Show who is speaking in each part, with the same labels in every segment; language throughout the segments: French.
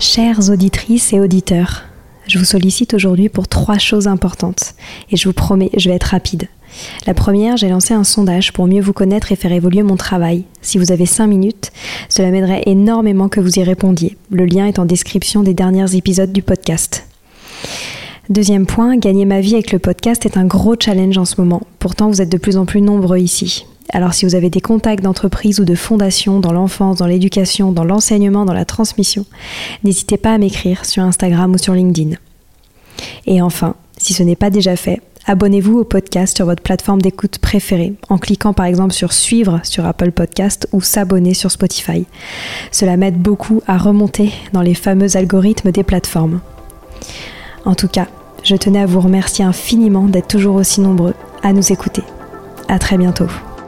Speaker 1: Chères auditrices et auditeurs, je vous sollicite aujourd'hui pour 3 choses importantes et je vous promets, je vais être rapide. La première, j'ai lancé un sondage pour mieux vous connaître et faire évoluer mon travail. Si vous avez 5 minutes, cela m'aiderait énormément que vous y répondiez. Le lien est en description des derniers épisodes du podcast. Deuxième point, gagner ma vie avec le podcast est un gros challenge en ce moment. Pourtant, vous êtes de plus en plus nombreux ici. Alors si vous avez des contacts d'entreprises ou de fondations dans l'enfance, dans l'éducation, dans l'enseignement, dans la transmission, n'hésitez pas à m'écrire sur Instagram ou sur LinkedIn. Et enfin, si ce n'est pas déjà fait, abonnez-vous au podcast sur votre plateforme d'écoute préférée en cliquant par exemple sur suivre sur Apple Podcast ou s'abonner sur Spotify. Cela m'aide beaucoup à remonter dans les fameux algorithmes des plateformes. En tout cas, je tenais à vous remercier infiniment d'être toujours aussi nombreux à nous écouter. À très bientôt.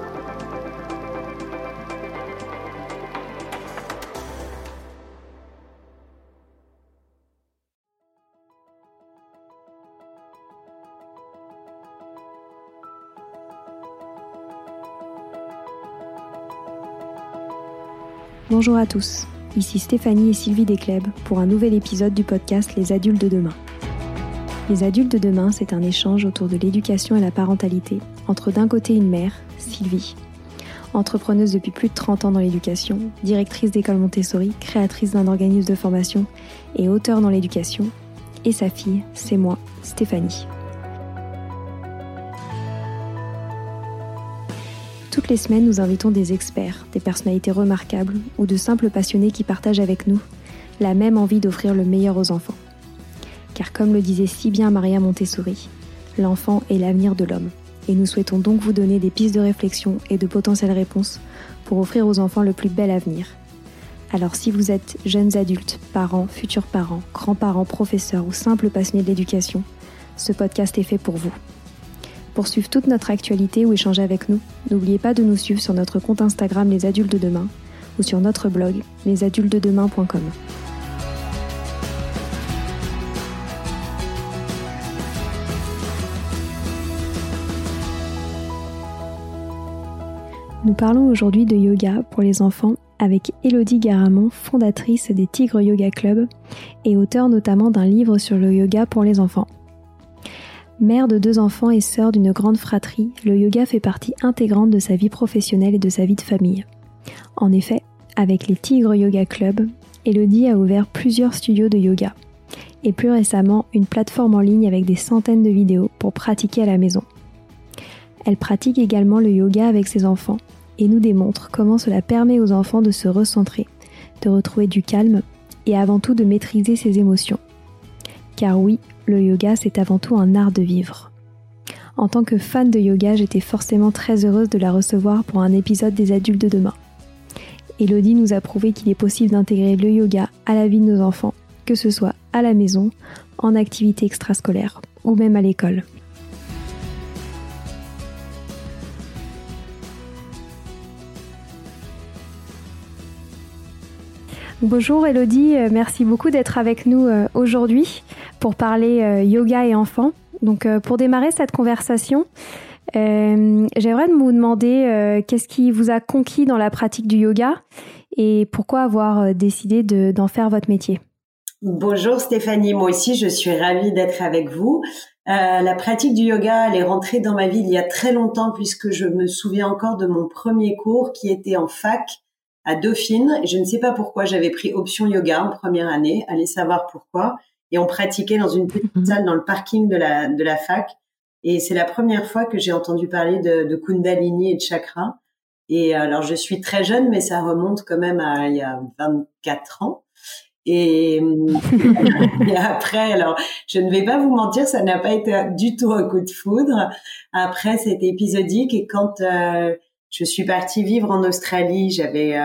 Speaker 1: Bonjour à tous, ici Stéphanie et Sylvie Descleb pour un nouvel épisode du podcast Les Adultes de Demain. Les Adultes de Demain, c'est un échange autour de l'éducation et la parentalité entre d'un côté une mère, Sylvie, entrepreneuse depuis plus de 30 ans dans l'éducation, directrice d'école Montessori, créatrice d'un organisme de formation et auteure dans l'éducation, et sa fille, c'est moi, Stéphanie. Toutes les semaines, nous invitons des experts, des personnalités remarquables ou de simples passionnés qui partagent avec nous la même envie d'offrir le meilleur aux enfants. Car comme le disait si bien Maria Montessori, l'enfant est l'avenir de l'homme. Et nous souhaitons donc vous donner des pistes de réflexion et de potentielles réponses pour offrir aux enfants le plus bel avenir. Alors si vous êtes jeunes adultes, parents, futurs parents, grands-parents, professeurs ou simples passionnés de l'éducation, ce podcast est fait pour vous. Pour suivre toute notre actualité ou échanger avec nous, n'oubliez pas de nous suivre sur notre compte Instagram Les Adultes de Demain ou sur notre blog lesadultesdedemain.com. Nous parlons aujourd'hui de yoga pour les enfants avec Élodie Garamond, fondatrice des Tigres Yoga Club et auteure notamment d'un livre sur le yoga pour les enfants. Mère de 2 enfants et sœur d'une grande fratrie, le yoga fait partie intégrante de sa vie professionnelle et de sa vie de famille. En effet, avec les Tigres Yoga Club, Élodie a ouvert plusieurs studios de yoga et plus récemment une plateforme en ligne avec des centaines de vidéos pour pratiquer à la maison. Elle pratique également le yoga avec ses enfants et nous démontre comment cela permet aux enfants de se recentrer, de retrouver du calme et avant tout de maîtriser ses émotions. Car oui, le yoga, c'est avant tout un art de vivre. En tant que fan de yoga, j'étais forcément très heureuse de la recevoir pour un épisode des Adultes de Demain. Élodie nous a prouvé qu'il est possible d'intégrer le yoga à la vie de nos enfants, que ce soit à la maison, en activité extrascolaire ou même à l'école. Bonjour Élodie, merci beaucoup d'être avec nous aujourd'hui pour parler yoga et enfants. Donc pour démarrer cette conversation, j'aimerais vous demander qu'est-ce qui vous a conquis dans la pratique du yoga et pourquoi avoir décidé d'en faire votre métier.
Speaker 2: Bonjour Stéphanie, moi aussi je suis ravie d'être avec vous. La pratique du yoga, elle est rentrée dans ma vie il y a très longtemps puisque je me souviens encore de mon premier cours qui était en fac à Dauphine. Je ne sais pas pourquoi j'avais pris option yoga en première année, allez savoir pourquoi. Et on pratiquait dans une petite salle dans le parking de la fac. Et c'est la première fois que j'ai entendu parler de Kundalini et de chakra. Et alors je suis très jeune, mais ça remonte quand même à il y a 24 ans. Et après, alors je ne vais pas vous mentir, ça n'a pas été du tout un coup de foudre. Après, c'était épisodique et quand je suis partie vivre en Australie, j'avais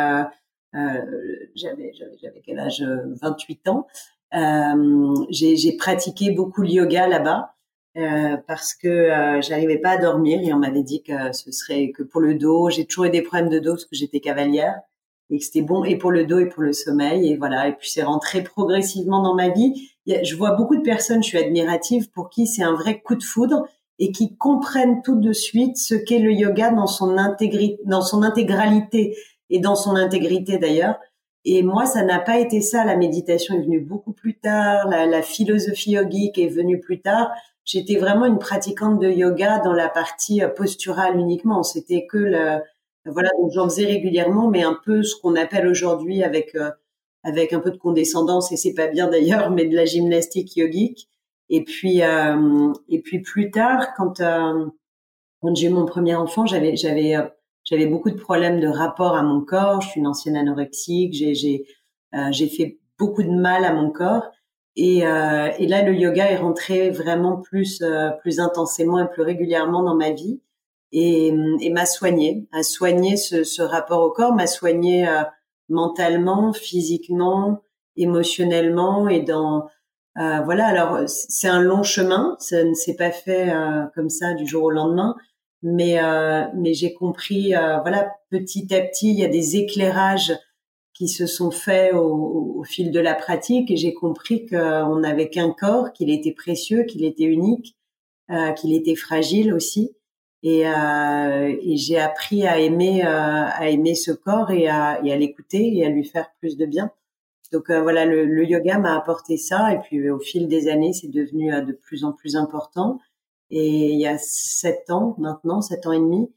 Speaker 2: quel âge, 28 ans. J'ai pratiqué beaucoup le yoga là-bas parce que j'arrivais pas à dormir et on m'avait dit que ce serait que pour le dos. J'ai toujours eu des problèmes de dos parce que j'étais cavalière et que c'était bon et pour le dos et pour le sommeil et voilà. Et puis c'est rentré progressivement dans ma vie. Je vois beaucoup de personnes, je suis admirative pour qui c'est un vrai coup de foudre et qui comprennent tout de suite ce qu'est le yoga dans son intégralité et dans son intégrité d'ailleurs. Et moi, ça n'a pas été ça. La méditation est venue beaucoup plus tard. La philosophie yogique est venue plus tard. J'étais vraiment une pratiquante de yoga dans la partie posturale uniquement. C'était que voilà, donc j'en faisais régulièrement, mais un peu ce qu'on appelle aujourd'hui avec un peu de condescendance, et c'est pas bien d'ailleurs, mais de la gymnastique yogique. Et puis plus tard, quand j'ai eu mon premier enfant, j'avais beaucoup de problèmes de rapport à mon corps. Je suis une ancienne anorexique. J'ai fait beaucoup de mal à mon corps. Et là, le yoga est rentré vraiment plus intensément et plus régulièrement dans ma vie et m'a soigné, ce rapport au corps, m'a soigné mentalement, physiquement, émotionnellement et voilà. Alors c'est un long chemin, ça ne s'est pas fait comme ça du jour au lendemain, mais j'ai compris voilà, petit à petit, il y a des éclairages qui se sont faits au fil de la pratique, et j'ai compris qu'on n'avait qu'un corps, qu'il était précieux, qu'il était unique, qu'il était fragile aussi, et j'ai appris à aimer ce corps et à l'écouter et à lui faire plus de bien. Donc voilà, le yoga m'a apporté ça, et puis au fil des années, c'est devenu de plus en plus important. Et il y a 7 ans maintenant, 7 ans et demi,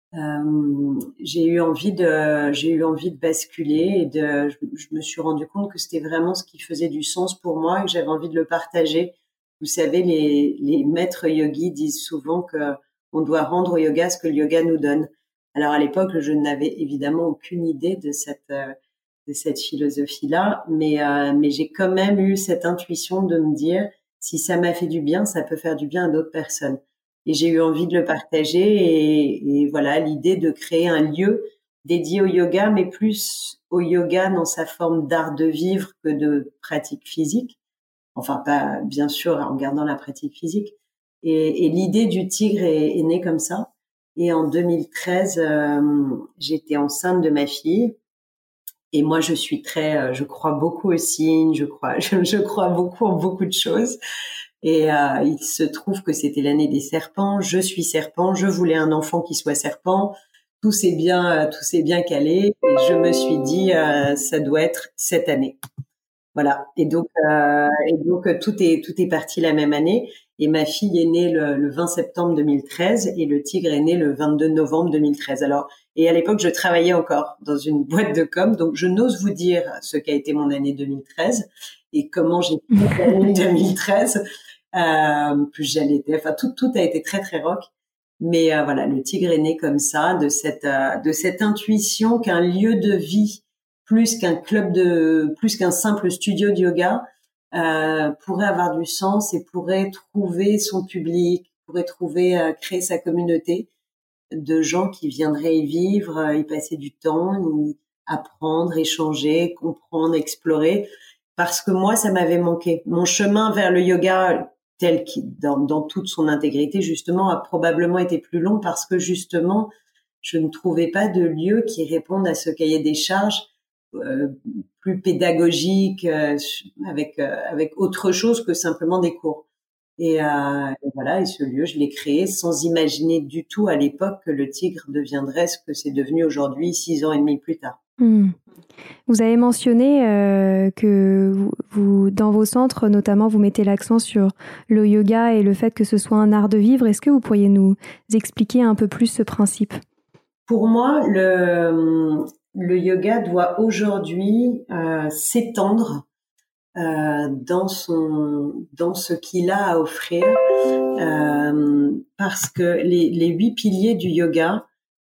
Speaker 2: j'ai eu envie de basculer, et je me suis rendu compte que c'était vraiment ce qui faisait du sens pour moi et que j'avais envie de le partager. Vous savez, les maîtres yogis disent souvent que on doit rendre au yoga ce que le yoga nous donne. Alors à l'époque, je n'avais évidemment aucune idée de cette philosophie-là, mais j'ai quand même eu cette intuition de me dire, si ça m'a fait du bien, ça peut faire du bien à d'autres personnes. Et j'ai eu envie de le partager, et voilà, l'idée de créer un lieu dédié au yoga, mais plus au yoga dans sa forme d'art de vivre que de pratique physique. Enfin, pas, bien sûr, en gardant la pratique physique. Et l'idée du tigre est née comme ça. Et en 2013, j'étais enceinte de ma fille. Et moi, je suis je crois beaucoup aux signes, je crois beaucoup en beaucoup de choses. Et il se trouve que c'était l'année des serpents. Je suis serpent. Je voulais un enfant qui soit serpent. Tout s'est bien calé. Et je me suis dit, ça doit être cette année. Voilà. Et donc tout est parti la même année. Et ma fille est née le 20 septembre 2013 et le tigre est né le 22 novembre 2013. Alors, et à l'époque, je travaillais encore dans une boîte de com, donc je n'ose vous dire ce qu'a été mon année 2013 et comment j'ai fait l'année 2013. Plus j'allais, enfin tout a été très très rock. Mais voilà, le tigre est né comme ça, de cette intuition qu'un lieu de vie, plus qu'un simple studio de yoga, pourrait avoir du sens et pourrait trouver son public, pourrait créer sa communauté de gens qui viendraient y vivre, y passer du temps, y apprendre, échanger, comprendre, explorer. Parce que moi, ça m'avait manqué. Mon chemin vers le yoga, tel qu'il, dans toute son intégrité, justement, a probablement été plus long parce que justement, je ne trouvais pas de lieu qui réponde à ce cahier des charges plus pédagogique, avec autre chose que simplement des cours. Et voilà, et ce lieu, je l'ai créé sans imaginer du tout à l'époque que le tigre deviendrait ce que c'est devenu aujourd'hui, 6 ans et demi plus tard.
Speaker 1: Vous avez mentionné que vous, dans vos centres, notamment, vous mettez l'accent sur le yoga et le fait que ce soit un art de vivre. Est-ce que vous pourriez nous expliquer un peu plus ce principe ?
Speaker 2: Pour moi, le yoga doit aujourd'hui s'étendre dans ce qu'il a à offrir, parce que les 8 piliers du yoga,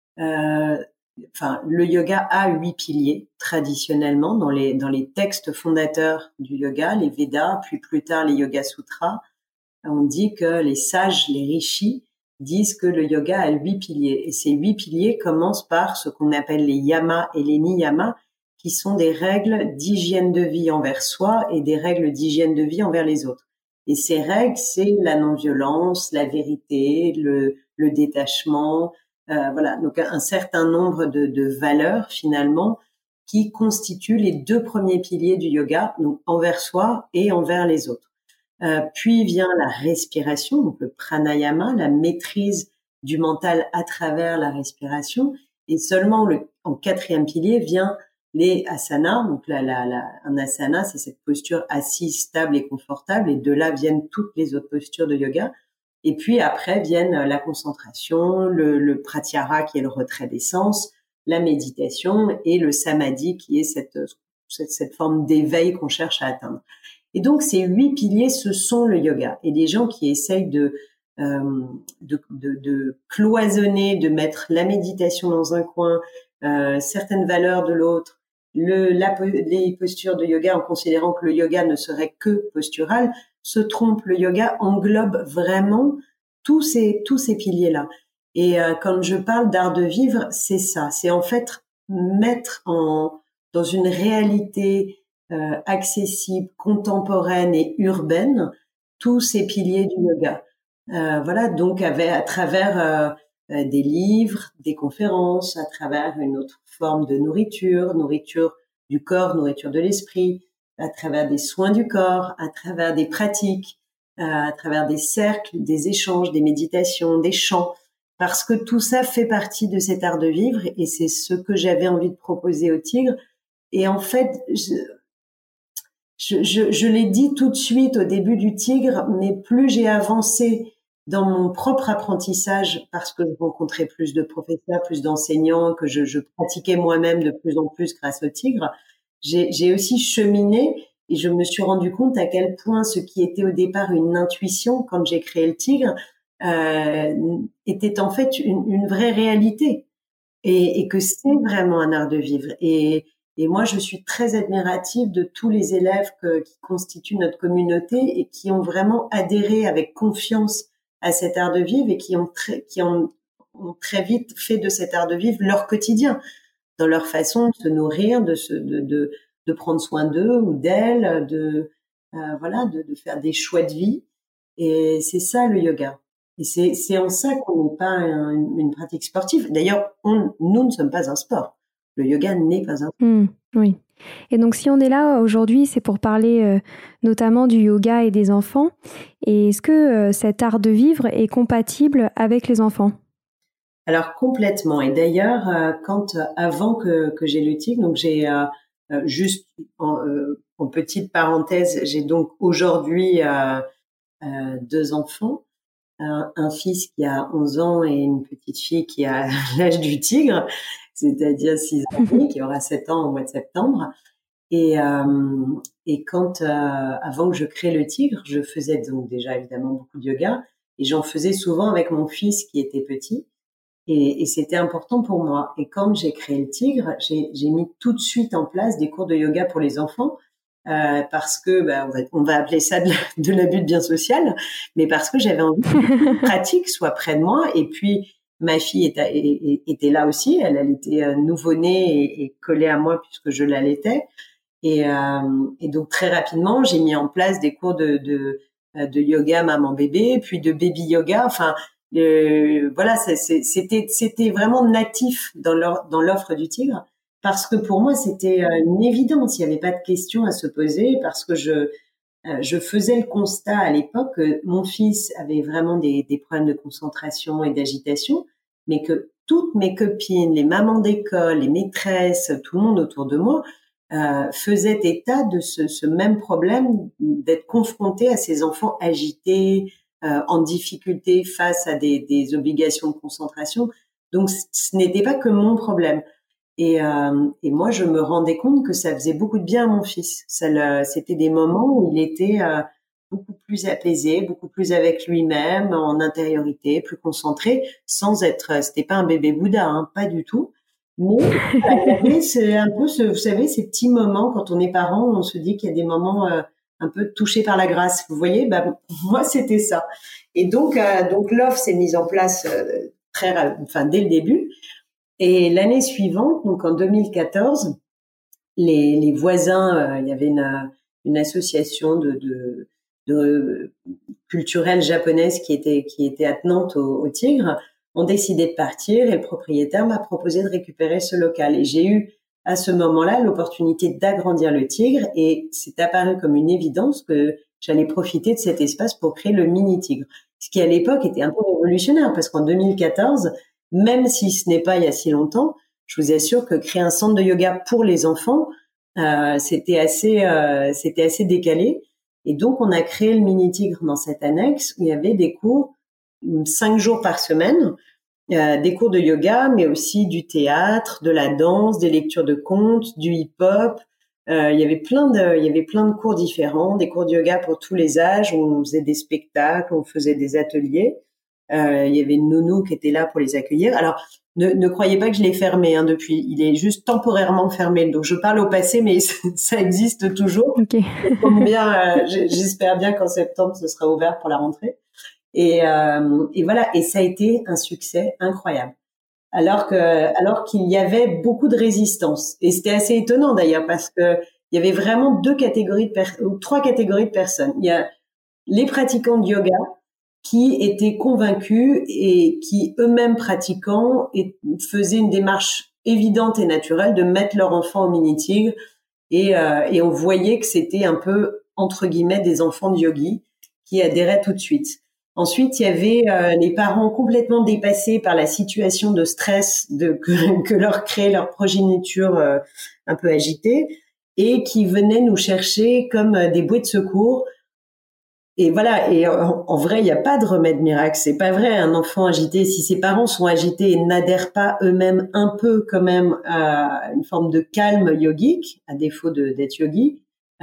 Speaker 2: le yoga a 8 piliers traditionnellement dans les textes fondateurs du yoga, les Védas, puis plus tard les Yoga Sutras. On dit que les sages, les rishis, disent que le yoga a 8 piliers. Et ces 8 piliers commencent par ce qu'on appelle les yamas et les niyamas, qui sont des règles d'hygiène de vie envers soi et des règles d'hygiène de vie envers les autres. Et ces règles, c'est la non-violence, la vérité, le détachement, voilà. Donc un certain nombre de valeurs finalement qui constituent les 2 premiers piliers du yoga, donc envers soi et envers les autres. Puis vient la respiration, donc le pranayama, la maîtrise du mental à travers la respiration, et seulement en 4e pilier vient les asanas. Donc un asana, c'est cette posture assise, stable et confortable, et de là viennent toutes les autres postures de yoga. Et puis après viennent la concentration, le pratyahara qui est le retrait des sens, la méditation et le samadhi qui est cette forme d'éveil qu'on cherche à atteindre. Et donc ces 8 piliers, ce sont le yoga. Et les gens qui essayent de cloisonner, de mettre la méditation dans un coin, certaines valeurs de l'autre, les postures de yoga en considérant que le yoga ne serait que postural, se trompe. Le yoga englobe vraiment tous ces piliers-là. Et quand je parle d'art de vivre, c'est ça. C'est en fait mettre dans une réalité accessible, contemporaine et urbaine tous ces piliers du yoga. Voilà, donc à travers des livres, des conférences, à travers une autre forme de nourriture du corps, nourriture de l'esprit, à travers des soins du corps, à travers des pratiques, à travers des cercles, des échanges, des méditations, des chants, parce que tout ça fait partie de cet art de vivre et c'est ce que j'avais envie de proposer au Tigre. Et en fait, je l'ai dit tout de suite au début du Tigre, mais plus j'ai avancé dans mon propre apprentissage, parce que je rencontrais plus de professeurs, plus d'enseignants, que je pratiquais moi-même de plus en plus grâce au Tigre, j'ai aussi cheminé et je me suis rendu compte à quel point ce qui était au départ une intuition quand j'ai créé le Tigre était en fait une vraie réalité et que c'est vraiment un art de vivre. Et moi, je suis très admirative de tous les élèves qui constituent notre communauté et qui ont vraiment adhéré avec confiance à cet art de vivre et qui ont très vite fait de cet art de vivre leur quotidien, dans leur façon de se nourrir, de prendre soin d'eux ou d'elles, de faire des choix de vie. Et c'est ça le yoga. Et c'est en ça qu'on n'est pas une pratique sportive. D'ailleurs, nous ne sommes pas un sport. Le yoga n'est pas un sport.
Speaker 1: Oui. Et donc, si on est là aujourd'hui, c'est pour parler notamment du yoga et des enfants. Et est-ce que cet art de vivre est compatible avec les enfants ?
Speaker 2: Alors, complètement. Et d'ailleurs, avant que j'ai le Tigre, donc j'ai juste en petite parenthèse, j'ai donc aujourd'hui 2 enfants. Un fils qui a 11 ans et une petite fille qui a l'âge du Tigre, c'est-à-dire 6 ans et demi, qui aura 7 ans au mois de septembre. Et quand avant que je crée le Tigre, je faisais donc déjà évidemment beaucoup de yoga et j'en faisais souvent avec mon fils qui était petit et c'était important pour moi. Et quand j'ai créé le Tigre, j'ai mis tout de suite en place des cours de yoga pour les enfants. Parce que on va appeler ça de l'abus de bien social, mais parce que j'avais envie que la pratique soit près de moi. Et puis ma fille était là aussi, elle était nouveau-née et collée à moi puisque je l'allaitais. Et donc très rapidement, j'ai mis en place des cours de yoga maman-bébé, puis de baby yoga. Enfin, voilà, c'était vraiment natif dans l'offre du Tigre. Parce que pour moi, c'était une évidence. Il n'y avait pas de question à se poser parce que je faisais le constat à l'époque que mon fils avait vraiment des problèmes de concentration et d'agitation, mais que toutes mes copines, les mamans d'école, les maîtresses, tout le monde autour de moi faisait état de ce même problème d'être confronté à ces enfants agités, en difficulté face à des obligations de concentration. Donc, ce n'était pas que mon problème. Et moi, je me rendais compte que ça faisait beaucoup de bien à mon fils. C'était des moments où il était beaucoup plus apaisé, beaucoup plus avec lui-même, en intériorité, plus concentré, c'était pas un bébé Bouddha, hein, pas du tout. Mais c'est un peu vous savez, ces petits moments quand on est parent, on se dit qu'il y a des moments un peu touchés par la grâce. Vous voyez, moi c'était ça. Et donc l'offre s'est mise en place dès le début. Et l'année suivante, donc en 2014, les voisins, il y avait une association de culturelle japonaise qui était attenante au Tigre, ont décidé de partir et le propriétaire m'a proposé de récupérer ce local. Et j'ai eu à ce moment-là l'opportunité d'agrandir le Tigre et c'est apparu comme une évidence que j'allais profiter de cet espace pour créer le mini Tigre. Ce qui à l'époque était un peu révolutionnaire parce qu'en 2014, même si ce n'est pas il y a si longtemps, je vous assure que créer un centre de yoga pour les enfants, c'était assez décalé. Et donc, on a créé le Mini Tigre dans cette annexe où il y avait des cours 5 jours par semaine, des cours de yoga, mais aussi du théâtre, de la danse, des lectures de contes, du hip-hop. Il y avait plein de cours différents, des cours de yoga pour tous les âges, où on faisait des spectacles, on faisait des ateliers. Il y avait une nounou qui était là pour les accueillir. Alors, ne croyez pas que je l'ai fermé depuis. Il est juste temporairement fermé. Donc, je parle au passé, mais ça existe toujours.
Speaker 1: Okay.
Speaker 2: J'espère bien qu'en septembre, ce sera ouvert pour la rentrée. Et voilà. Et ça a été un succès incroyable. Alors qu'il y avait beaucoup de résistance. Et c'était assez étonnant d'ailleurs parce que il y avait vraiment trois catégories de personnes. Il y a les pratiquants de yoga qui étaient convaincus et qui eux-mêmes pratiquants faisaient une démarche évidente et naturelle de mettre leur enfant au Mini Tigre et on voyait que c'était un peu entre guillemets des enfants de yogis qui adhéraient tout de suite. Ensuite, il y avait les parents complètement dépassés par la situation de stress que leur crée leur progéniture un peu agitée et qui venaient nous chercher comme des bouées de secours. Et voilà. Et en vrai, il n'y a pas de remède miracle. C'est pas vrai. Un enfant agité, si ses parents sont agités et n'adhèrent pas eux-mêmes un peu quand même à une forme de calme yogique, à défaut d'être yogi,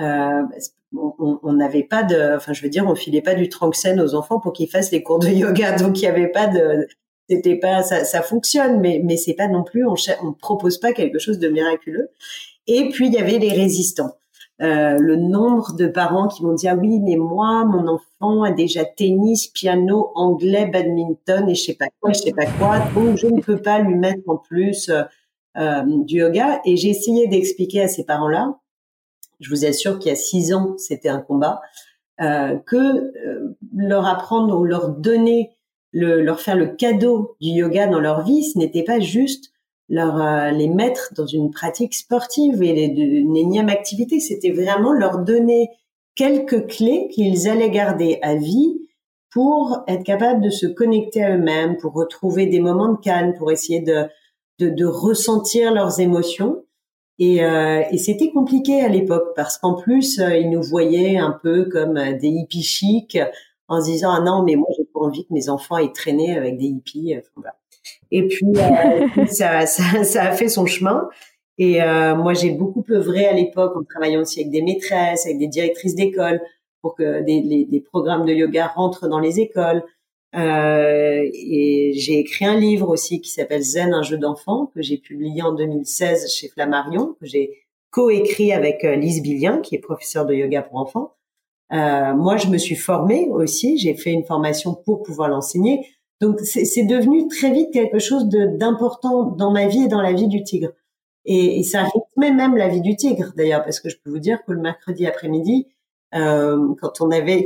Speaker 2: on n'avait pas on filait pas du Tranxène aux enfants pour qu'ils fassent les cours de yoga. Donc il y avait pas c'était pas ça fonctionne, mais c'est pas non plus, on propose pas quelque chose de miraculeux. Et puis il y avait les résistants. Le nombre de parents qui m'ont dit ah oui, mais moi mon enfant a déjà tennis, piano, anglais, badminton et je sais pas quoi, donc je ne peux pas lui mettre en plus du yoga. Et j'ai essayé d'expliquer à ces parents-là, je vous assure qu'il y a 6 ans, c'était un combat, que leur apprendre ou leur donner, leur faire le cadeau du yoga dans leur vie, ce n'était pas juste les mettre dans une pratique sportive et une énième activité, c'était vraiment leur donner quelques clés qu'ils allaient garder à vie pour être capables de se connecter à eux-mêmes, pour retrouver des moments de calme, pour essayer de ressentir leurs émotions. Et c'était compliqué à l'époque parce qu'en plus ils nous voyaient un peu comme des hippies chics en se disant ah non mais moi j'ai pas envie que mes enfants aient traîné avec des hippies. Enfin, voilà. Et puis ça a fait son chemin. Et moi j'ai beaucoup œuvré à l'époque en travaillant aussi avec des maîtresses, avec des directrices d'école pour que des programmes de yoga rentrent dans les écoles. Et j'ai écrit un livre aussi qui s'appelle Zen, un jeu d'enfant, que j'ai publié en 2016 chez Flammarion, que j'ai coécrit avec Lise Billien, qui est professeure de yoga pour enfants. Moi, je me suis formée aussi, j'ai fait une formation pour pouvoir l'enseigner. Donc, c'est devenu très vite quelque chose d'important dans ma vie et dans la vie du tigre. Et ça rythmait même la vie du tigre, d'ailleurs, parce que je peux vous dire que le mercredi après-midi, quand on avait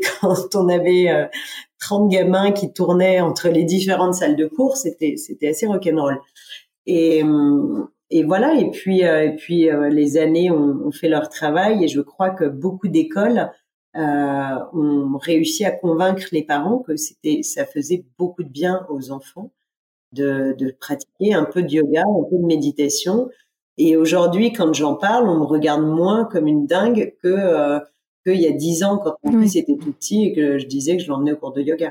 Speaker 2: 30 gamins qui tournaient entre les différentes salles de cours, c'était assez rock'n'roll. Et voilà. Et puis les années ont fait leur travail et je crois que beaucoup d'écoles ont réussi à convaincre les parents que ça faisait beaucoup de bien aux enfants de pratiquer un peu de yoga, un peu de méditation. Et aujourd'hui, quand j'en parle, on me regarde moins comme une dingue qu'il y a 10 ans quand mon fils était tout petit et que je disais que je l'emmenais au cours de yoga.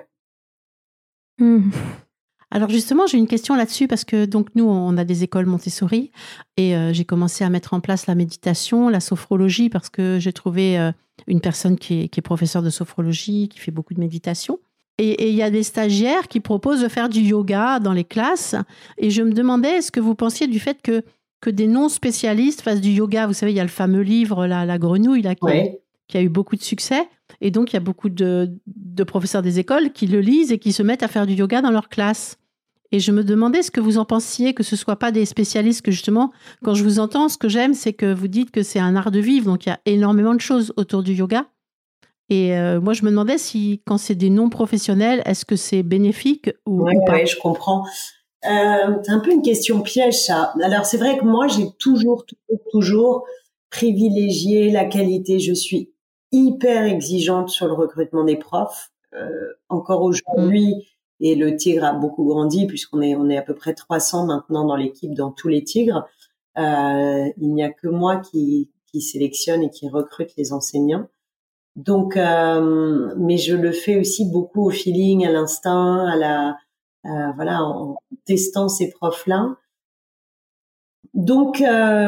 Speaker 3: Alors justement, j'ai une question là-dessus parce que donc nous, on a des écoles Montessori et j'ai commencé à mettre en place la méditation, la sophrologie parce que j'ai trouvé une personne qui est professeure de sophrologie, qui fait beaucoup de méditation. Et il y a des stagiaires qui proposent de faire du yoga dans les classes. Et je me demandais, est-ce que vous pensiez du fait que des non-spécialistes fassent du yoga? Vous savez, il y a le fameux livre, La Grenouille, là, qui a eu beaucoup de succès. Et donc, il y a beaucoup de professeurs des écoles qui le lisent et qui se mettent à faire du yoga dans leur classe. Et je me demandais ce que vous en pensiez, que ce ne soit pas des spécialistes, que justement, quand je vous entends, ce que j'aime, c'est que vous dites que c'est un art de vivre. Donc, il y a énormément de choses autour du yoga. Et moi, je me demandais si, quand c'est des non-professionnels, est-ce que c'est bénéfique ou pas?
Speaker 2: Oui, je comprends. C'est un peu une question piège, ça. Alors, c'est vrai que moi, j'ai toujours privilégié la qualité. Je suis hyper exigeante sur le recrutement des profs. Encore aujourd'hui, et le tigre a beaucoup grandi puisqu'on est à peu près 300 maintenant dans l'équipe, dans tous les tigres. Il n'y a que moi qui sélectionne et qui recrute les enseignants. Donc, mais je le fais aussi beaucoup au feeling, à l'instinct, voilà, en testant ces profs-là. Donc,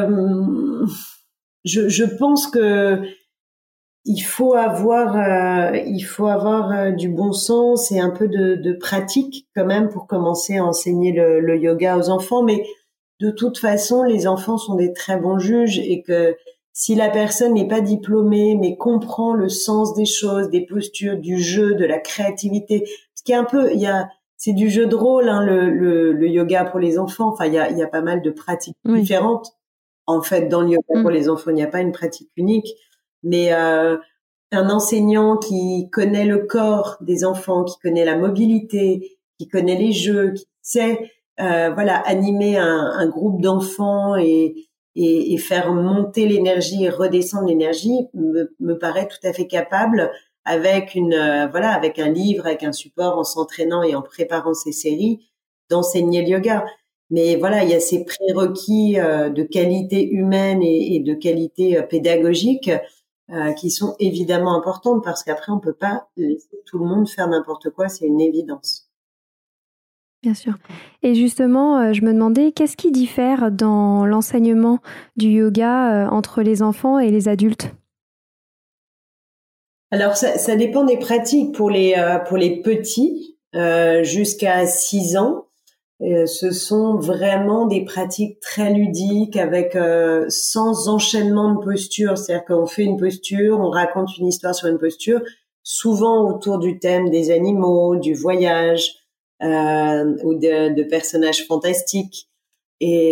Speaker 2: je pense que il faut avoir du bon sens et un peu de pratique quand même pour commencer à enseigner le yoga aux enfants. Mais de toute façon, les enfants sont des très bons juges et que si la personne n'est pas diplômée mais comprend le sens des choses, des postures, du jeu, de la créativité, ce qui est un peu, c'est du jeu de rôle, hein, le yoga pour les enfants. Enfin, il y a pas mal de pratiques différentes. En fait, dans le yoga pour les enfants, il n'y a pas une pratique unique. Mais un enseignant qui connaît le corps des enfants, qui connaît la mobilité, qui connaît les jeux, qui sait voilà, animer un groupe d'enfants et faire monter l'énergie et redescendre l'énergie me paraît tout à fait capable avec avec un livre, avec un support, en s'entraînant et en préparant ses séries, d'enseigner le yoga. Mais voilà, il y a ces prérequis de qualité humaine et de qualité pédagogique qui sont évidemment importantes parce qu'après on peut pas laisser tout le monde faire n'importe quoi, c'est une évidence.
Speaker 1: Bien sûr. Et justement, je me demandais qu'est-ce qui diffère dans l'enseignement du yoga entre les enfants et les adultes?
Speaker 2: Alors ça dépend des pratiques pour les petits jusqu'à 6 ans. Ce sont vraiment des pratiques très ludiques avec sans enchaînement de postures. C'est-à-dire qu'on fait une posture, on raconte une histoire sur une posture, souvent autour du thème des animaux, du voyage ou de personnages fantastiques. Et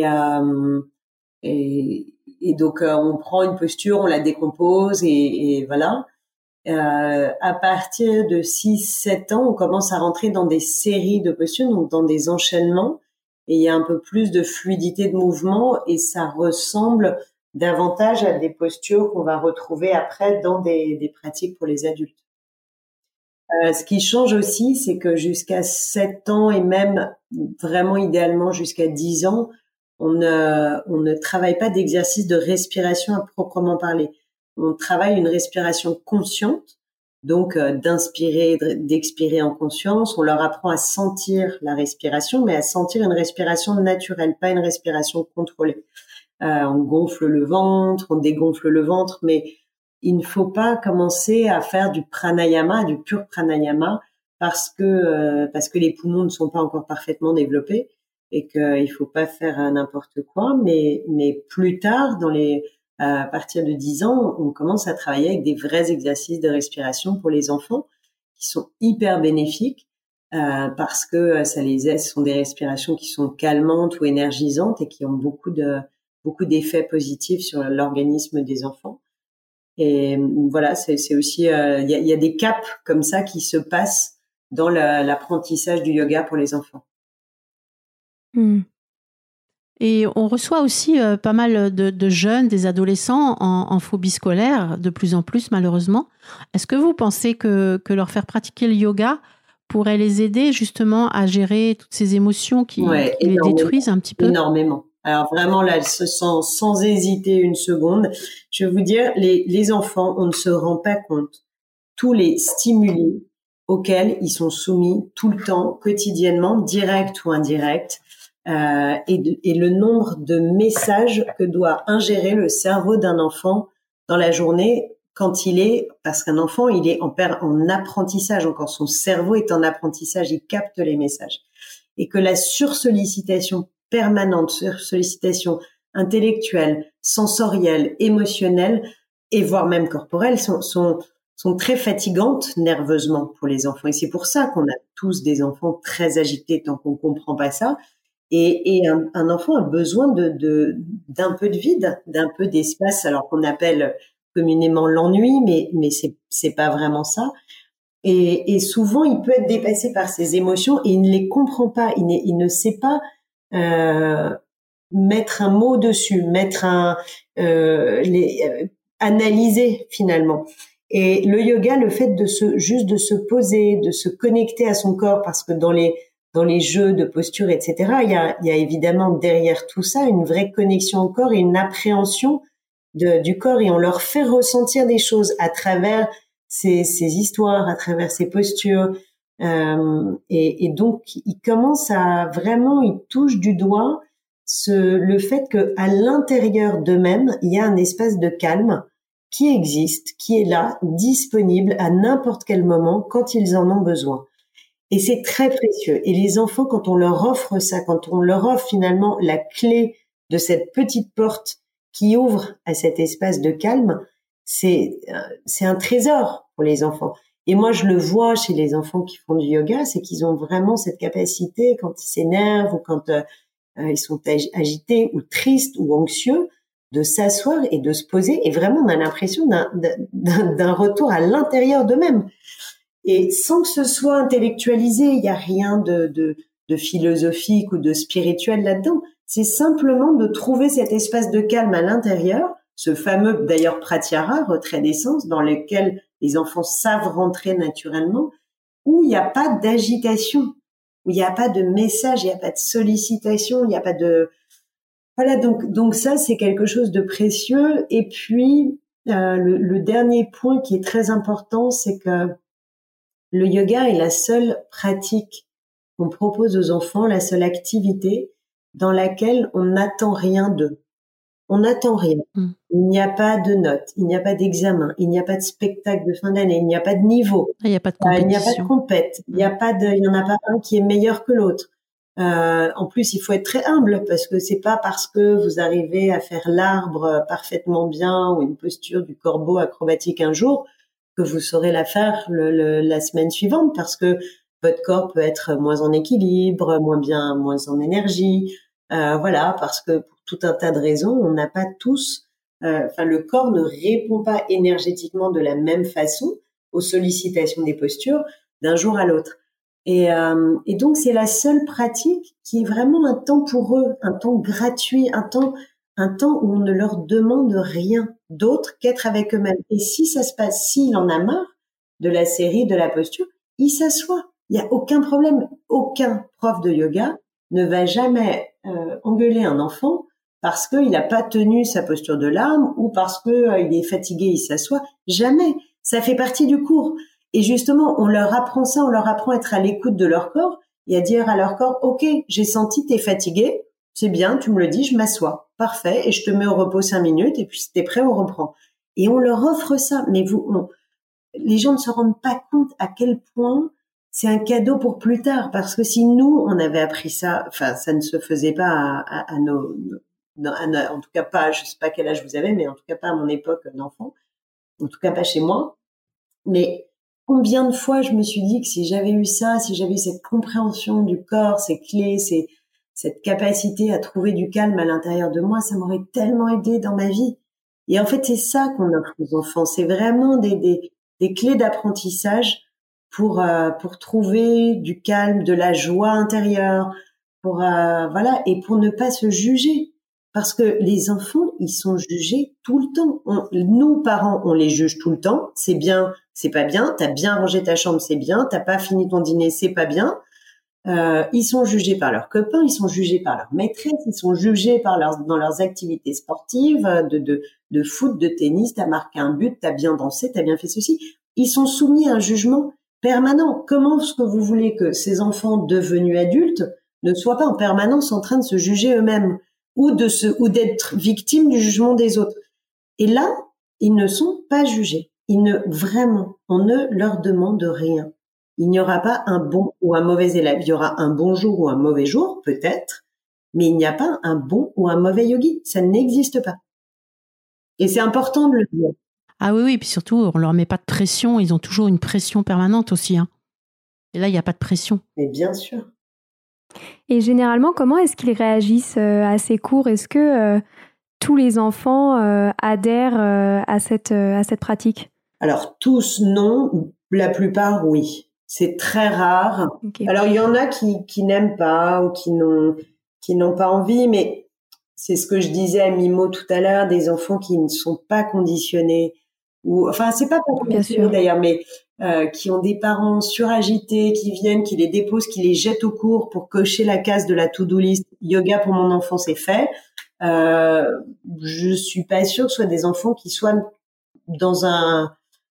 Speaker 2: donc on prend une posture, on la décompose et voilà. À partir de 6-7 ans, on commence à rentrer dans des séries de postures, donc dans des enchaînements, et il y a un peu plus de fluidité de mouvement, et ça ressemble davantage à des postures qu'on va retrouver après dans des pratiques pour les adultes. Ce qui change aussi, c'est que jusqu'à 7 ans et même vraiment idéalement jusqu'à 10 ans, on ne travaille pas d'exercice de respiration à proprement parler. On travaille une respiration consciente, donc d'inspirer, d'expirer en conscience. On leur apprend à sentir la respiration, mais à sentir une respiration naturelle, pas une respiration contrôlée. On gonfle le ventre, on dégonfle le ventre, mais il ne faut pas commencer à faire du pranayama, du pur pranayama, parce que les poumons ne sont pas encore parfaitement développés et qu'il faut pas faire n'importe quoi. Mais plus tard, à partir de 10 ans, on commence à travailler avec des vrais exercices de respiration pour les enfants qui sont hyper bénéfiques parce que ça les aide. Ce sont des respirations qui sont calmantes ou énergisantes et qui ont beaucoup d'effets positifs sur l'organisme des enfants. Et voilà, c'est aussi il y a des caps comme ça qui se passent dans l'apprentissage du yoga pour les enfants.
Speaker 3: Et on reçoit aussi pas mal de jeunes, des adolescents en phobie scolaire, de plus en plus malheureusement. Est-ce que vous pensez que leur faire pratiquer le yoga pourrait les aider justement à gérer toutes ces émotions qui les détruisent un petit peu?
Speaker 2: Énormément. Alors vraiment là, sans hésiter une seconde, je vais vous dire, les enfants, on ne se rend pas compte tous les stimuli auxquels ils sont soumis tout le temps, quotidiennement, direct ou indirect, et le nombre de messages que doit ingérer le cerveau d'un enfant dans la journée parce qu'un enfant, il est en apprentissage encore, son cerveau est en apprentissage, il capte les messages. Et que la sursollicitation permanente, sursollicitation intellectuelle, sensorielle, émotionnelle et voire même corporelle sont très fatigantes nerveusement pour les enfants. Et c'est pour ça qu'on a tous des enfants très agités tant qu'on comprend pas ça. Et un enfant a besoin d'un peu de vide, d'un peu d'espace, alors qu'on appelle communément l'ennui, mais c'est pas vraiment ça. Et souvent, il peut être dépassé par ses émotions et il ne les comprend pas. Il ne sait pas mettre un mot dessus, analyser finalement. Et le yoga, le fait de juste de se poser, de se connecter à son corps, parce que dans les jeux de posture, etc., il y a évidemment derrière tout ça une vraie connexion au corps et une appréhension du corps, et on leur fait ressentir des choses à travers ces histoires, à travers ces postures. Et donc, ils commencent ils touchent du doigt le fait que à l'intérieur d'eux-mêmes, il y a un espace de calme qui existe, qui est là, disponible à n'importe quel moment quand ils en ont besoin. Et c'est très précieux. Et les enfants, quand on leur offre ça, quand on leur offre finalement la clé de cette petite porte qui ouvre à cet espace de calme, c'est un trésor pour les enfants. Et moi, je le vois chez les enfants qui font du yoga, c'est qu'ils ont vraiment cette capacité, quand ils s'énervent ou quand ils sont agités ou tristes ou anxieux, de s'asseoir et de se poser. Et vraiment, on a l'impression d'un retour à l'intérieur d'eux-mêmes. Et sans que ce soit intellectualisé, il n'y a rien de philosophique ou de spirituel là-dedans. C'est simplement de trouver cet espace de calme à l'intérieur, ce fameux, d'ailleurs, pratyahara, retrait d'essence, dans lequel les enfants savent rentrer naturellement, où il n'y a pas d'agitation, où il n'y a pas de message, il n'y a pas de sollicitation, il n'y a pas de... Voilà, donc ça, c'est quelque chose de précieux. Et puis, le dernier point qui est très important, c'est que le yoga est la seule pratique qu'on propose aux enfants, la seule activité dans laquelle on n'attend rien d'eux. On n'attend rien. Il n'y a pas de notes, il n'y a pas d'examen, il n'y a pas de spectacle de fin d'année, il n'y a pas de niveau.
Speaker 3: Il n'y a pas de compétition.
Speaker 2: Il n'y a pas de compète. Il n'y en a pas un qui est meilleur que l'autre. En plus, il faut être très humble parce que c'est pas parce que vous arrivez à faire l'arbre parfaitement bien ou une posture du corbeau acrobatique un jour que vous saurez la faire la semaine suivante, parce que votre corps peut être moins en équilibre, moins en énergie. Voilà, parce que pour tout un tas de raisons, on n'a pas tous... le corps ne répond pas énergétiquement de la même façon aux sollicitations des postures d'un jour à l'autre. Et donc, c'est la seule pratique qui est vraiment un temps pour eux, un temps gratuit, un temps où on ne leur demande rien d'autre qu'être avec eux-mêmes. Et si ça se passe, s'il en a marre de la série, de la posture, il s'assoit. Il n'y a aucun problème. Aucun prof de yoga ne va jamais engueuler un enfant parce qu'il n'a pas tenu sa posture de larme ou parce qu'il est fatigué, il s'assoit. Jamais. Ça fait partie du cours. Et justement, on leur apprend ça, on leur apprend à être à l'écoute de leur corps et à dire à leur corps, OK, j'ai senti, t'es fatigué, c'est bien, tu me le dis, je m'assois. Parfait, et je te mets au repos 5 minutes, et puis si t'es prêt, on reprend. Et on leur offre ça. Mais les gens ne se rendent pas compte à quel point c'est un cadeau pour plus tard, parce que si nous, on avait appris ça, enfin, ça ne se faisait pas en tout cas pas, je sais pas quel âge vous avez, mais en tout cas pas à mon époque d'enfant, en tout cas pas chez moi. Mais combien de fois je me suis dit que si j'avais eu ça, si j'avais eu cette compréhension du corps, ces clés, cette capacité à trouver du calme à l'intérieur de moi, ça m'aurait tellement aidé dans ma vie. Et en fait, c'est ça qu'on offre aux enfants. C'est vraiment des clés d'apprentissage pour trouver du calme, de la joie intérieure, voilà, et pour ne pas se juger. Parce que les enfants, ils sont jugés tout le temps. Nous, parents, on les juge tout le temps. C'est bien, c'est pas bien. T'as bien rangé ta chambre, c'est bien. T'as pas fini ton dîner, c'est pas bien. Ils sont jugés par leurs copains, ils sont jugés par leurs maîtresses, ils sont jugés dans leurs activités sportives, de foot, de tennis. T'as marqué un but, t'as bien dansé, t'as bien fait ceci. Ils sont soumis à un jugement permanent. Comment est-ce que vous voulez que ces enfants devenus adultes ne soient pas en permanence en train de se juger eux-mêmes? Ou d'être victimes du jugement des autres. Et là, ils ne sont pas jugés. Vraiment, on ne leur demande rien. Il n'y aura pas un bon ou un mauvais élève. Il y aura un bon jour ou un mauvais jour, peut-être, mais il n'y a pas un bon ou un mauvais yogi. Ça n'existe pas. Et c'est important de le dire.
Speaker 3: Ah oui, puis surtout, on leur met pas de pression. Ils ont toujours une pression permanente aussi, hein. Et là, il n'y a pas de pression.
Speaker 2: Mais bien sûr.
Speaker 1: Et généralement, comment est-ce qu'ils réagissent à ces cours? Est-ce que tous les enfants adhèrent à cette pratique?
Speaker 2: Alors, tous, non. La plupart, oui. C'est très rare.
Speaker 1: Okay.
Speaker 2: Alors, il y en a qui n'aiment pas ou qui n'ont pas envie, mais c'est ce que je disais à Mimo tout à l'heure, des enfants qui ne sont pas conditionnés. ou enfin c'est pas prématuré d'ailleurs, mais qui ont des parents suragités, qui viennent, qui les déposent, qui les jettent au cours pour cocher la case de la to-do list. Yoga pour mon enfant, c'est fait. Je suis pas sûre que ce soit des enfants qui soient dans un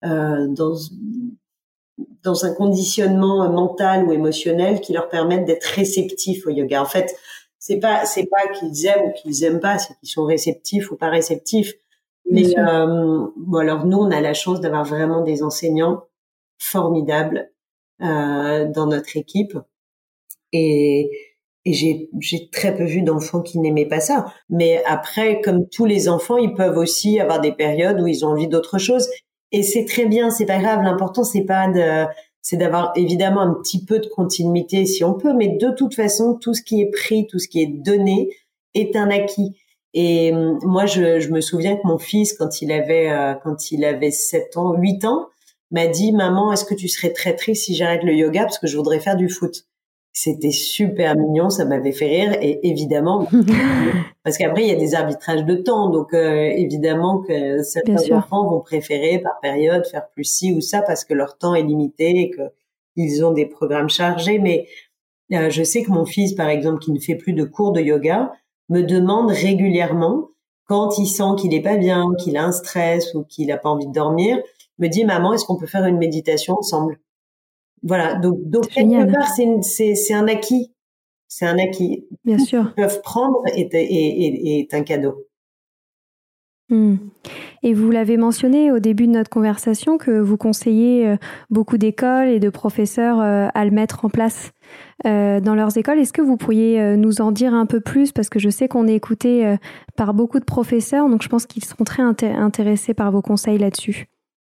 Speaker 2: conditionnement mental ou émotionnel qui leur permette d'être réceptifs au yoga. En fait, c'est pas qu'ils aiment ou qu'ils aiment pas, c'est qu'ils sont réceptifs ou pas réceptifs. Mais bon, alors nous, on a la chance d'avoir vraiment des enseignants formidables dans notre équipe, et j'ai très peu vu d'enfants qui n'aimaient pas ça. Mais après, comme tous les enfants, ils peuvent aussi avoir des périodes où ils ont envie d'autre chose. Et c'est très bien, c'est pas grave. L'important, c'est d'avoir évidemment un petit peu de continuité si on peut. Mais de toute façon, tout ce qui est pris, tout ce qui est donné est un acquis. Et moi, je me souviens que mon fils, quand il avait 8 ans, m'a dit, maman, est-ce que tu serais très triste si j'arrête le yoga parce que je voudrais faire du foot? C'était super mignon, ça m'avait fait rire, et évidemment, parce qu'après il y a des arbitrages de temps, donc évidemment que certains enfants vont préférer par période faire plus ci ou ça parce que leur temps est limité et que ils ont des programmes chargés. Mais je sais que mon fils, par exemple, qui ne fait plus de cours de yoga, me demande régulièrement, quand il sent qu'il est pas bien, qu'il a un stress ou qu'il a pas envie de dormir, me dit, maman, est-ce qu'on peut faire une méditation ensemble? Voilà, donc quelque part c'est un acquis, c'est un acquis.
Speaker 1: Bien sûr.
Speaker 2: Qu'ils peuvent prendre est un cadeau.
Speaker 1: Et vous l'avez mentionné au début de notre conversation que vous conseillez beaucoup d'écoles et de professeurs à le mettre en place dans leurs écoles. Est-ce que vous pourriez nous en dire un peu plus, parce que je sais qu'on est écouté par beaucoup de professeurs, donc je pense qu'ils seront très intéressés par vos conseils là-dessus.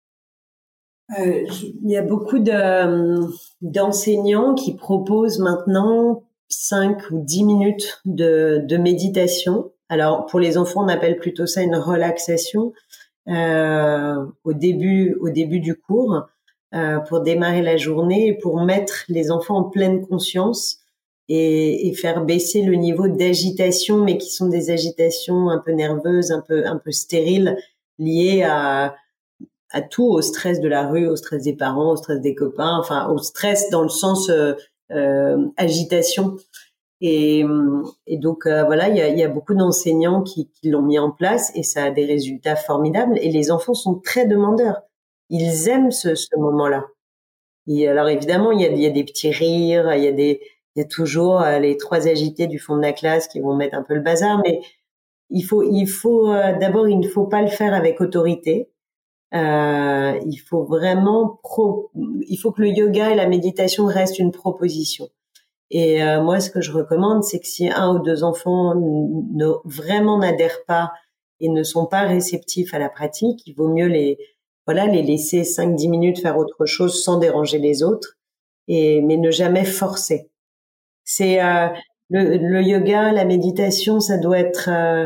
Speaker 2: Il y a beaucoup d'enseignants qui proposent maintenant 5 ou 10 minutes de méditation. Alors, pour les enfants, on appelle plutôt ça une relaxation au début du cours, pour démarrer la journée et pour mettre les enfants en pleine conscience et faire baisser le niveau d'agitation, mais qui sont des agitations un peu nerveuses, un peu stériles, liées à tout, au stress de la rue, au stress des parents, au stress des copains, enfin au stress dans le sens agitation. Et donc voilà, il y a beaucoup d'enseignants qui l'ont mis en place et ça a des résultats formidables. Et les enfants sont très demandeurs. Ils aiment ce moment-là. Et alors évidemment, il y a des petits rires, il y a toujours les 3 agités du fond de la classe qui vont mettre un peu le bazar. Mais il faut d'abord, il ne faut pas le faire avec autorité. Il faut vraiment il faut que le yoga et la méditation restent une proposition. Et moi, ce que je recommande, c'est que si 1 ou 2 enfants vraiment n'adhèrent pas et ne sont pas réceptifs à la pratique, il vaut mieux les laisser 5-10 minutes faire autre chose sans déranger les autres, mais ne jamais forcer. C'est le yoga, la méditation, ça doit être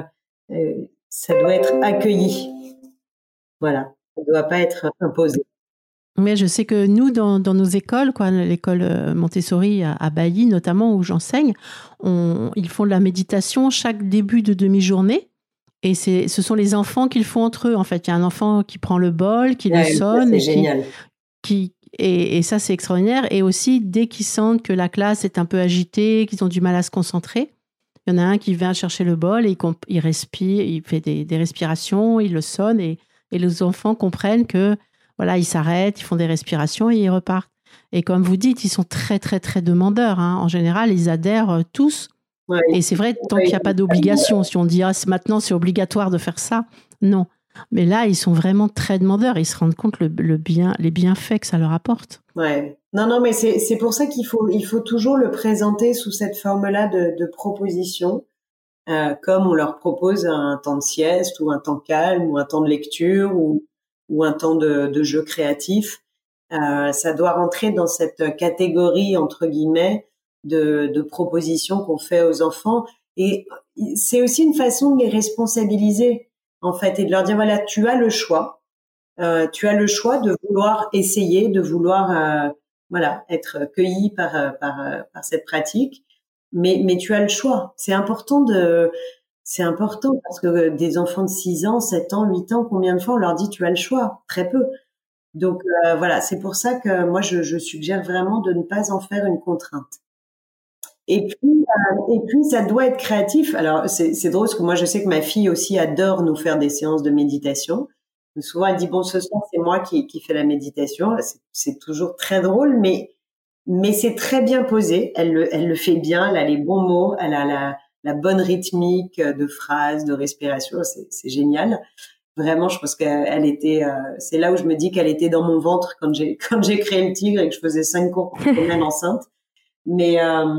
Speaker 2: accueilli. Voilà. Ça ne doit pas être imposé.
Speaker 3: Mais je sais que nous, dans nos écoles, l'école Montessori à Bailly notamment, où j'enseigne, ils font de la méditation chaque début de demi-journée. Et ce sont les enfants qui le font entre eux. En fait, il y a un enfant qui prend le bol, qui le sonne.
Speaker 2: C'est génial.
Speaker 3: Et ça, c'est extraordinaire. Et aussi, dès qu'ils sentent que la classe est un peu agitée, qu'ils ont du mal à se concentrer, il y en a un qui vient chercher le bol et il respire, il fait des respirations, il le sonne et les enfants comprennent que voilà, ils s'arrêtent, ils font des respirations et ils repartent. Et comme vous dites, ils sont très, très, très demandeurs. En général, ils adhèrent tous. Ouais, et c'est vrai, tant qu'il n'y a pas d'obligation, si on dit maintenant c'est obligatoire de faire ça, non. Mais là, ils sont vraiment très demandeurs. Ils se rendent compte les bienfaits que ça leur apporte.
Speaker 2: Ouais. Non, mais c'est pour ça qu'il faut toujours le présenter sous cette forme-là de proposition. Comme on leur propose un temps de sieste ou un temps calme ou un temps de lecture ou un temps de jeu créatif. Ça doit rentrer dans cette catégorie, entre guillemets, de propositions qu'on fait aux enfants. Et c'est aussi une façon de les responsabiliser, en fait, et de leur dire, voilà, tu as le choix. Tu as le choix de vouloir essayer, de vouloir être cueilli par cette pratique. Mais tu as le choix. C'est important C'est important parce que des enfants de 6 ans, 7 ans, 8 ans, combien de fois on leur dit tu as le choix? Très peu. Donc voilà, c'est pour ça que moi je suggère vraiment de ne pas en faire une contrainte. Et puis ça doit être créatif. Alors c'est drôle parce que moi je sais que ma fille aussi adore nous faire des séances de méditation. Souvent elle dit bon ce soir c'est moi qui fais la méditation. C'est toujours très drôle, mais c'est très bien posé. Elle le fait bien. Elle a les bons mots. Elle a la bonne rythmique de phrases, de respiration. C'est génial. Vraiment, je pense qu'elle était. C'est là où je me dis qu'elle était dans mon ventre quand j'ai créé le tigre et que je faisais 5 cours par semaine enceinte. Mais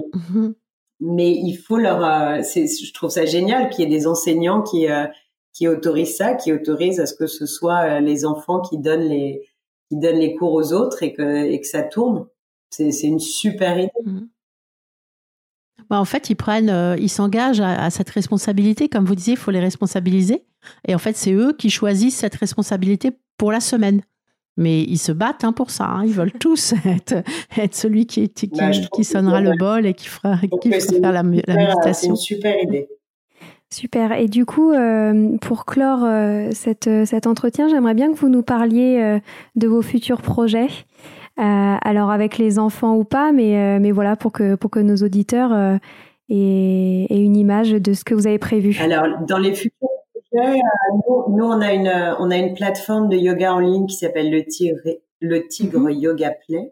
Speaker 2: il faut je trouve ça génial qu'il y ait des enseignants qui autorisent ça, qui autorisent à ce que ce soit les enfants qui donnent les cours aux autres et que ça tourne. C'est une super idée.
Speaker 3: Bah, en fait, ils s'engagent à cette responsabilité. Comme vous disiez, il faut les responsabiliser. Et en fait, c'est eux qui choisissent cette responsabilité pour la semaine. Mais ils se battent pour ça. Ils veulent tous être celui qui sonnera le bol et qui fera faire la méditation.
Speaker 2: C'est une super idée.
Speaker 1: Super. Et du coup, pour clore cet entretien, j'aimerais bien que vous nous parliez de vos futurs projets. Alors avec les enfants ou pas, mais voilà, pour que nos auditeurs aient une image de ce que vous avez prévu.
Speaker 2: Alors dans les futurs projets, nous on a une plateforme de yoga en ligne qui s'appelle le Tigre Yoga Play,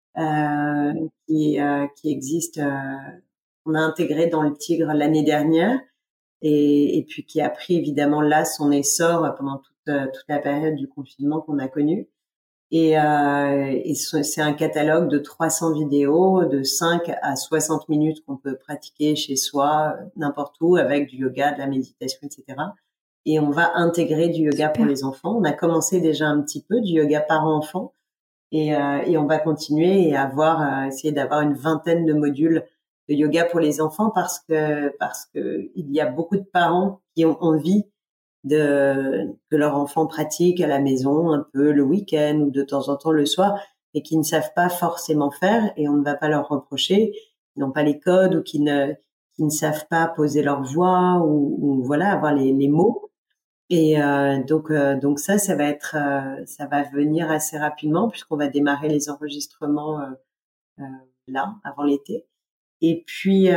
Speaker 2: qui existe. On a intégré dans le Tigre l'année dernière et puis qui a pris évidemment là son essor pendant toute la période du confinement qu'on a connue. Et c'est un catalogue de 300 vidéos de 5 à 60 minutes qu'on peut pratiquer chez soi, n'importe où, avec du yoga, de la méditation, etc. Et on va intégrer du yoga pour les enfants. On a commencé déjà un petit peu du yoga parent-enfant et on va continuer et essayer d'avoir une vingtaine de modules de yoga pour les enfants parce que il y a beaucoup de parents qui ont envie que leur enfant pratique à la maison un peu le week-end ou de temps en temps le soir et qui ne savent pas forcément faire et on ne va pas leur reprocher, ils n'ont pas les codes ou qui ne savent pas poser leur voix ou voilà avoir les mots et donc ça va venir assez rapidement puisqu'on va démarrer les enregistrements là avant l'été et puis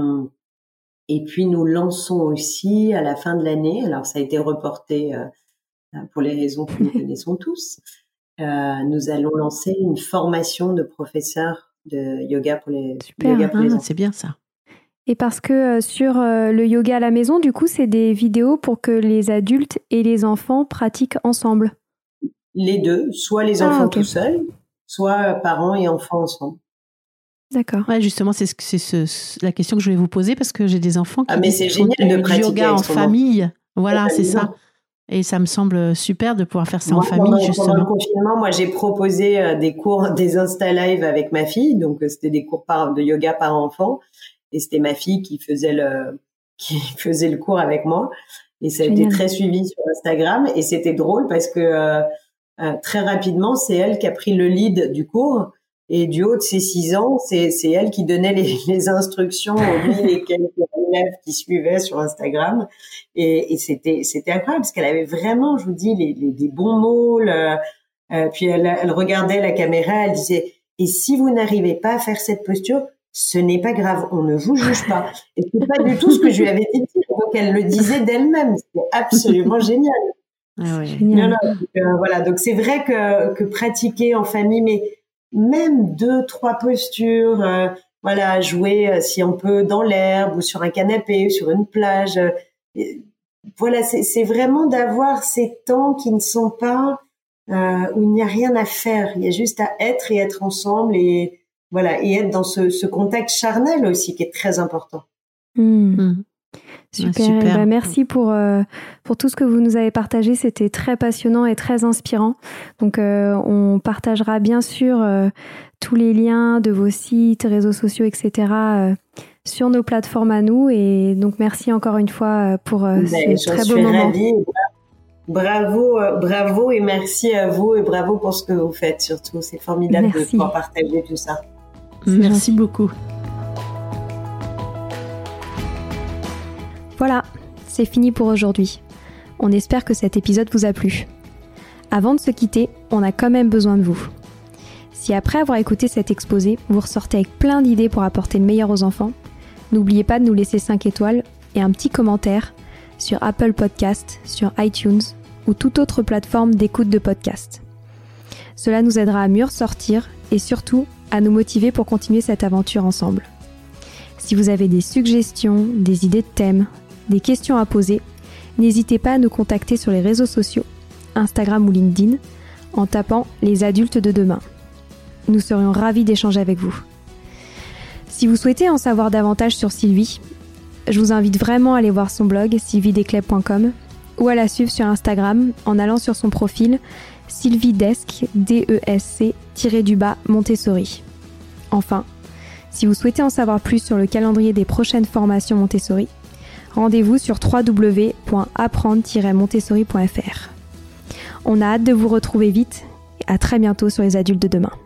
Speaker 2: nous lançons aussi à la fin de l'année, alors ça a été reporté pour les raisons que nous connaissons tous, nous allons lancer une formation de professeurs de yoga pour les enfants.
Speaker 3: C'est bien ça.
Speaker 1: Et parce que sur le yoga à la maison, du coup, c'est des vidéos pour que les adultes et les enfants pratiquent ensemble.
Speaker 2: Les deux, soit les enfants tout seuls, soit parents et enfants ensemble.
Speaker 1: D'accord.
Speaker 3: Ouais, justement, c'est la question que je voulais vous poser parce que j'ai des enfants qui
Speaker 2: mais c'est génial de pratiquer
Speaker 3: yoga en famille. Voilà, c'est ça. Et ça me semble super de pouvoir faire ça en famille, justement.
Speaker 2: Pendant le confinement, moi, j'ai proposé des cours, des Insta Live avec ma fille. Donc, c'était des cours de yoga par enfant. Et c'était ma fille qui faisait le cours avec moi. Et ça a été très suivi sur Instagram. Et c'était drôle parce que très rapidement, c'est elle qui a pris le lead du cours. Et du haut de ses 6 ans, c'est elle qui donnait les instructions aux 1000 et quelques élèves qui suivaient sur Instagram. Et c'était incroyable parce qu'elle avait vraiment, je vous dis, des bons mots. Puis elle regardait la caméra, elle disait « Et si vous n'arrivez pas à faire cette posture, ce n'est pas grave, on ne vous juge pas. » Et c'est pas du tout ce que je lui avais dit. Donc elle le disait d'elle-même. C'était absolument génial.
Speaker 3: Ah oui.
Speaker 1: Génial.
Speaker 2: Non, voilà. Donc c'est vrai que pratiquer en famille, mais même 2-3 postures, voilà, jouer si on peut dans l'herbe ou sur un canapé, sur une plage. Voilà, c'est vraiment d'avoir ces temps qui ne sont pas où il n'y a rien à faire. Il y a juste à être et être ensemble et voilà, et être dans ce contact charnel aussi qui est très important.
Speaker 1: Super. Et bah, merci pour tout ce que vous nous avez partagé. C'était très passionnant et très inspirant. Donc, on partagera bien sûr tous les liens de vos sites, réseaux sociaux, etc. Sur nos plateformes à nous. Et donc, merci encore une fois pour ce très beau moment.
Speaker 2: Ravie. Bravo et merci à vous et bravo pour ce que vous faites surtout. C'est formidable de pouvoir partager tout ça.
Speaker 3: Merci beaucoup.
Speaker 1: Voilà, c'est fini pour aujourd'hui. On espère que cet épisode vous a plu. Avant de se quitter, on a quand même besoin de vous. Si après avoir écouté cet exposé, vous ressortez avec plein d'idées pour apporter le meilleur aux enfants, n'oubliez pas de nous laisser 5 étoiles et un petit commentaire sur Apple Podcast, sur iTunes ou toute autre plateforme d'écoute de podcast. Cela nous aidera à mieux ressortir et surtout à nous motiver pour continuer cette aventure ensemble. Si vous avez des suggestions, des idées de thèmes, des questions à poser, n'hésitez pas à nous contacter sur les réseaux sociaux, Instagram ou LinkedIn, en tapant « Les adultes de demain ». Nous serions ravis d'échanger avec vous. Si vous souhaitez en savoir davantage sur Sylvie, je vous invite vraiment à aller voir son blog sylviedescleb.com ou à la suivre sur Instagram en allant sur son profil sylviedesc, DESC-Montessori. Enfin, si vous souhaitez en savoir plus sur le calendrier des prochaines formations Montessori, rendez-vous sur www.apprendre-montessori.fr. On a hâte de vous retrouver vite et à très bientôt sur les adultes de demain.